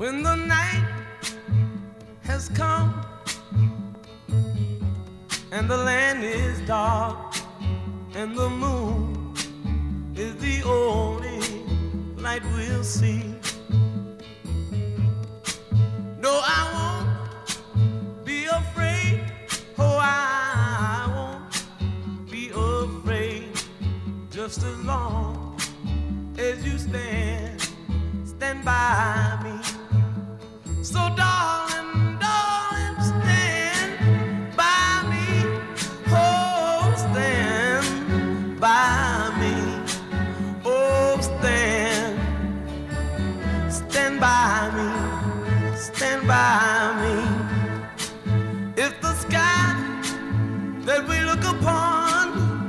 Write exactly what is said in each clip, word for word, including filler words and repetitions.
When the night has come and the land is dark and the moon is the only light we'll see. No, I won't be afraid. Oh, I won't be afraid. Just as long as you stand, stand by me. So darling, darling, stand by me. Oh, stand by me. Oh, stand, stand by me. Stand by me. If the sky that we look upon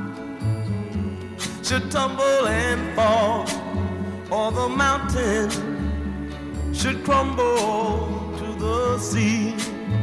should tumble and fall, or the mountain should crumble to the sea,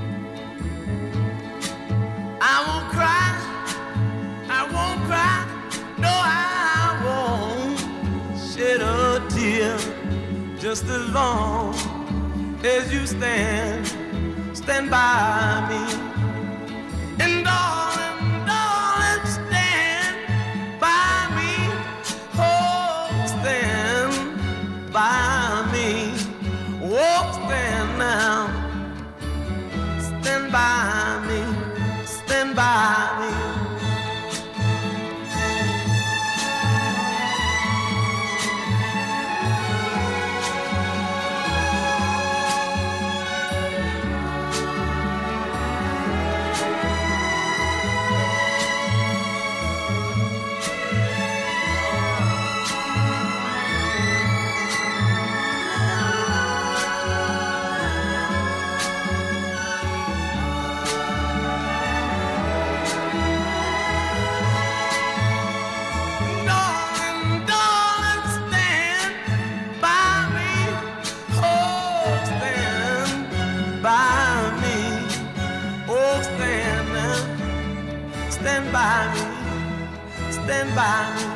I won't cry, I won't cry, no, I won't shed a tear. Just as long as you stand, stand by me. And darling, darling, stand by me. Oh, stand by me. Oh, stand now. Stand by me. Stand by me. Stand by me, stand by me.